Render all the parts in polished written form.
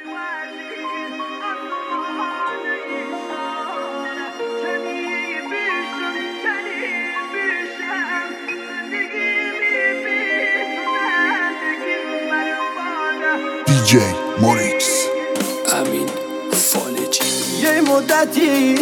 DJ موریکس امین فالجی یه مدتی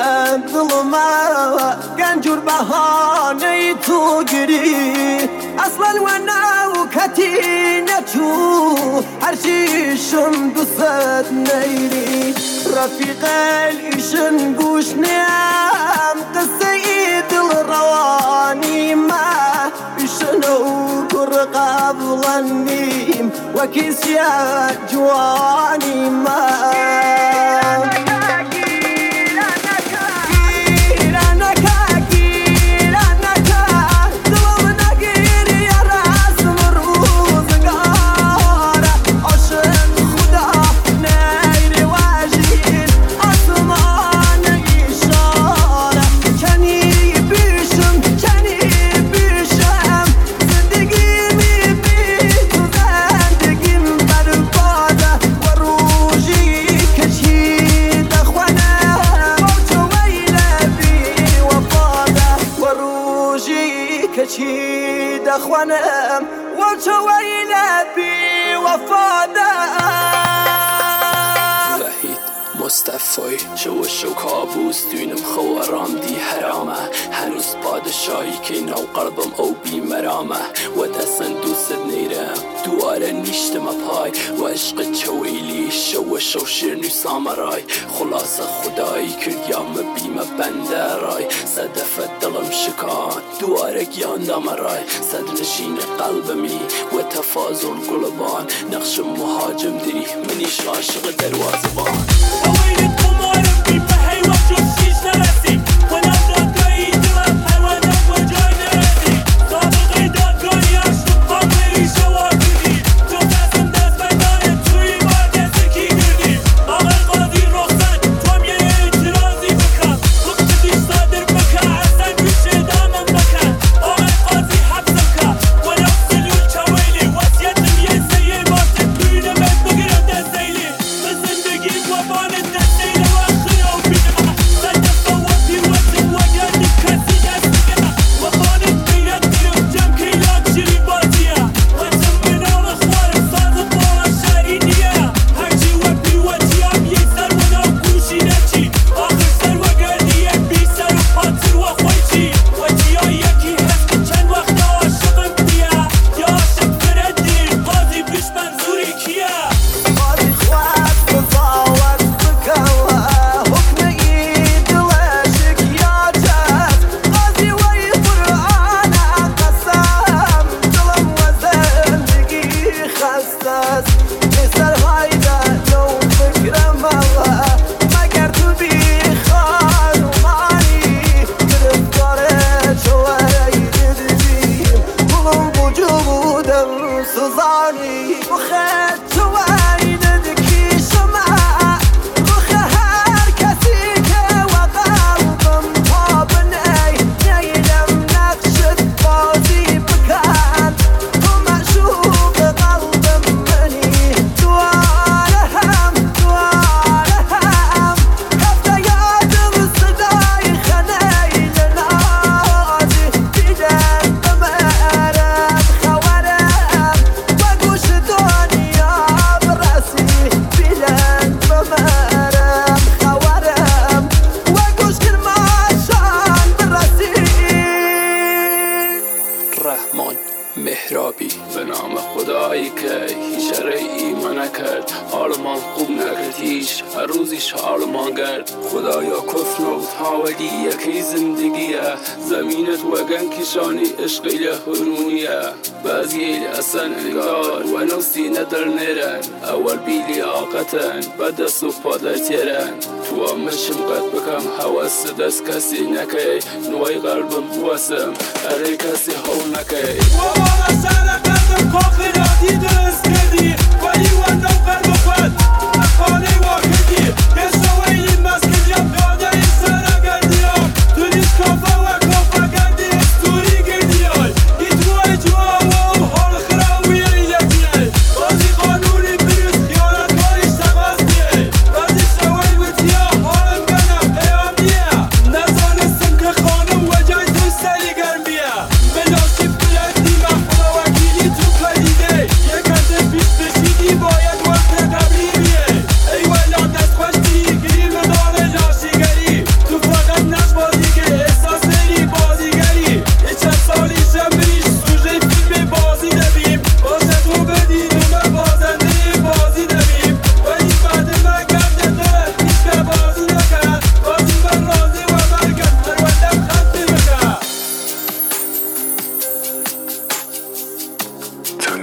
دلما گنجور بهانه تو گیری اصلا و نو کتی نچو هرچیشم دوست نیری رفیق ایشن گوش نیم قصه ای دل روانی ما ایشنو کر قبلنیم و کسیا جوانی ما كشي دخوانم وشوينا بي وفادم مصطفی شو کابوس دوینم خوارام دی حرامه هنوز پادشاهی که نو قلبم او بی مرامه و دستن دوست نیرم دواره نیشتم پای و عشق چویلی شو شیرنی سامرای خلاص خدایی کردیم بیم بنده رای صدف دلم شکان دواره گیاندم رای صد نشین قلبمی و تفاضل قلبان نقش مهاجم دری منیش عاشق دروازبان وين القمر بيبهي وجه شيش نرسي ونبدا قايد حيوانات وجاينا راسي صابغ غيدات قاني اشرب قمري شواكدي جوزاسم دست بيداية توي باقي سكي قردي آغا القاضي رخصت توم يه اعتراضي بكا خطتي صادر بكا عسل بشه دامن بكا آغا القاضي حبسكا ونفصل الشويلي وسيتم يسيي بارتك بينا بيت بقرب دزيلي بزندگي وبان مهرابی به نام خدایی که هیچ ایمان نکرد حالمان خوب نکرد هیچ هر روزیش حالمان گرد خدایا کفر و تاولی یکی زندگیه زمینت وگن کشانی عشقی هنونیه بعضی اصلا انگار و نفسی ندر نیرن اول بیلی آقتن بعد دست و پادر تیرن تو آمشم قد بکم حواس دست کسی نکی نوی قلبم بواسم اره کسی هول نکی بابا سر قدم کافی رادی درست کردی ولی وندم قلب خود خانه واکدی یه شوایی مسکن یا پیاده این سر گردی ها تولیش کافه و کافه گردی استوری گردی های ایتوای جوا و حال خراوی یکی های بازی قانونی بریز خیانت کاری شما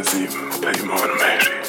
نظیم پیمان مهری